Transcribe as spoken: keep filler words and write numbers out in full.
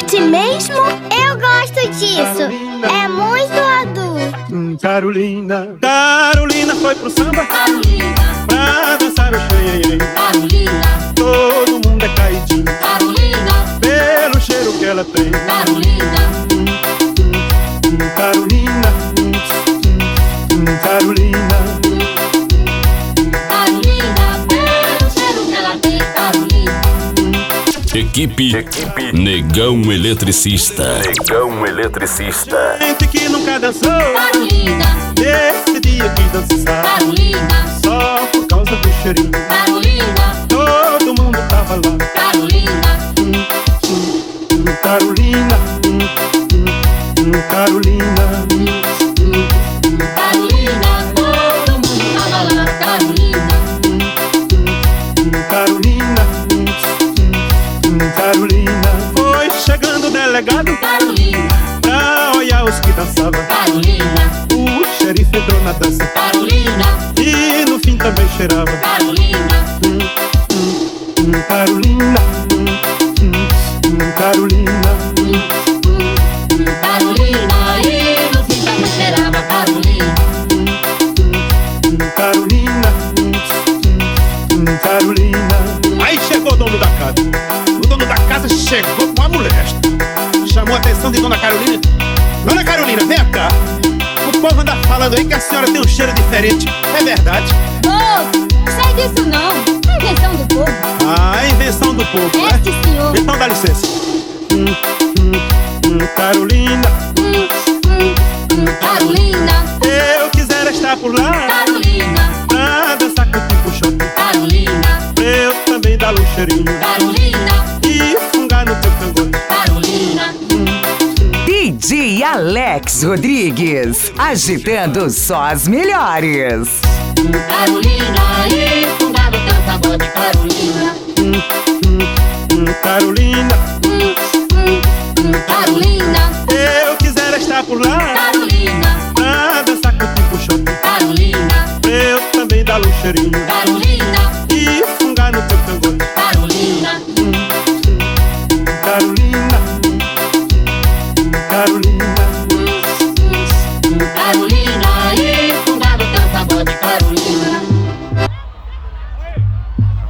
Curte mesmo? Eu gosto disso. É muito adulto. Hum, Carolina. Carolina foi pro samba. Carolina, Pra dançar o xanhanhém. Carolina, Todo mundo é caidinho Carolina, pelo cheiro que ela tem. Carolina, Hum, Carolina. Hum, hum, Carolina. Carolina, pelo cheiro que ela tem, Carolina. Equipe, Equipe Negão Eletricista. Negão Eletricista. Gente que nunca dançou, Carolina, nesse dia quis dançar. Carolina, Só por causa do cheirinho. Carolina, Todo mundo tava lá. Carolina, Hum, hum, Carolina. Hum, hum, hum, Carolina. Carolina, todo mundo tava lá, Carolina, Hum, Carolina. Hum, hum, Carolina. Foi chegando o delegado Carolina, pra olhar os que dançavam. Carolina, O xerife entrou na dança Carolina, e no fim também cheirava. Carolina, Hum, hum, hum, Carolina. Hum, hum, hum, Carolina. Carolina, e no fim também cheirava, Carolina, Hum, Carolina. Hum, hum, hum, Carolina. Aí chegou o dono da casa. O dono da casa chegou com a mulher. Chamou a atenção de Dona Carolina. Dona Carolina, vem cá. O povo anda falando aí que a senhora tem um cheiro diferente. É verdade? Oh, sai disso não. É invenção do povo. Ah, invenção do povo, É, né? sim, senhor. Então dá licença. Hum, hum, hum, Carolina. Hum, hum, hum, Carolina, Eu quisera estar por lá Carolina, pra dançar com o tipo choque. Carolina, Eu também dar um cheirinho Carolina, e fungar no teu cangote. Carolina, D J Alex Rodrigues, agitando só as melhores. Carolina, e fundar no teu pagode, Carolina, Hum, hum, hum, Carolina. hum, hum, hum, Carolina, Eu quisera estar por lá Carolina, pra dançar com o tipo choque. Carolina, Eu também dar um cheirinho Carolina, e fungar no teu cangote. Carolina, Carolina. Carolina.